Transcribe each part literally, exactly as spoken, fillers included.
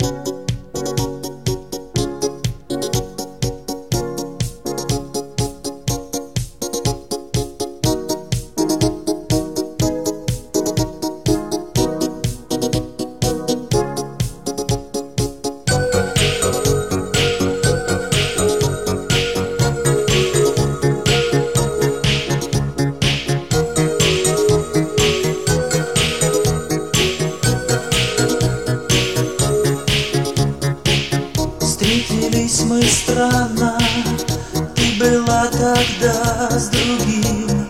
Встретились мы странно, ты была тогда с другим.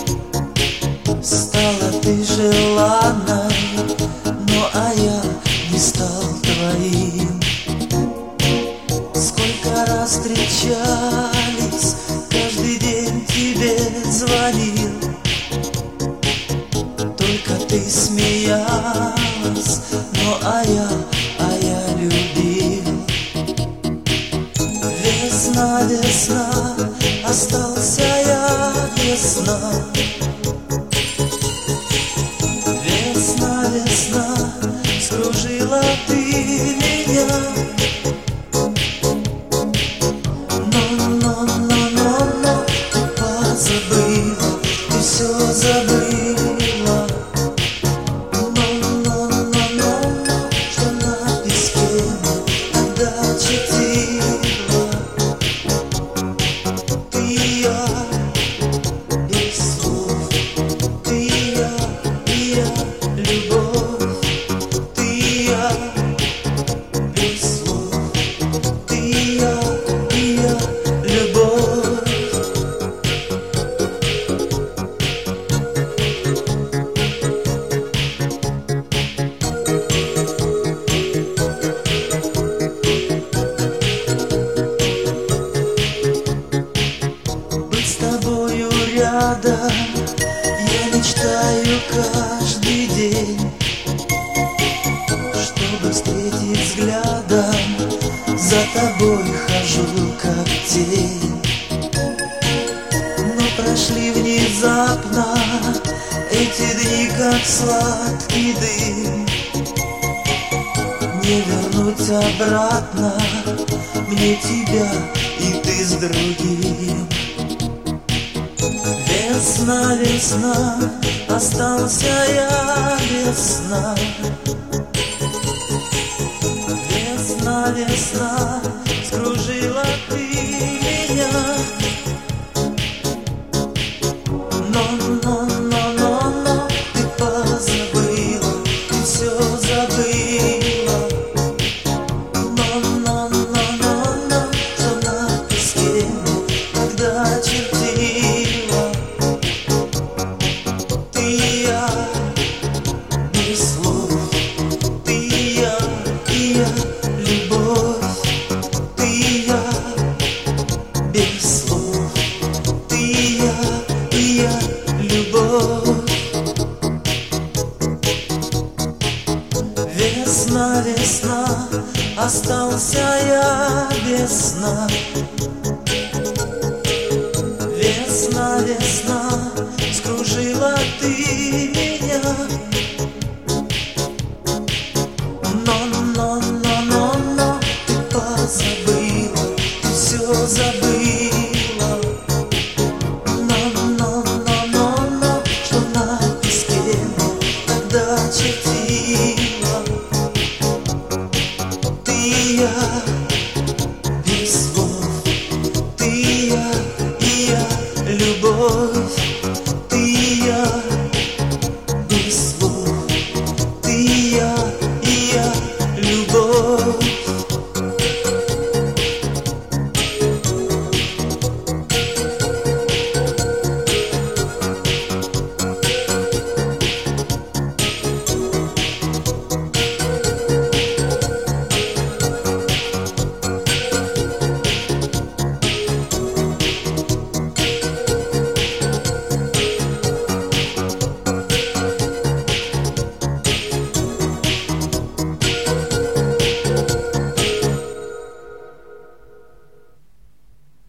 Стала ты желанной, но а я не стал твоим. Сколько раз встречались, каждый день тебе звонил. Только ты смеялась, но а я, а я любил. Весна, весна, остался я без сна. Весна, весна, скружила ты меня. Но, но, но, но, но, ты позабыла, ты все забыла. Но, но, но, но, но, что на песке тогда чертила. Рядом я мечтаю каждый день, чтобы встретить взглядом, за тобой хожу как тень. Но прошли внезапно эти дни, как сладкий дым. Не вернуть обратно мне тебя, и ты с другим. Весна, весна, остался я без сна. Весна, весна, скружила ты меня. Но, но, но, но, но, ты позабыла, ты все забыла. Но, но, но, но, но, что на песке тогда чертила. Без слов, ты и я, и я, любовь. Ты и я, без слов, ты и я, и я, любовь. Весна, весна, остался я без сна. Весна, весна, скружила ты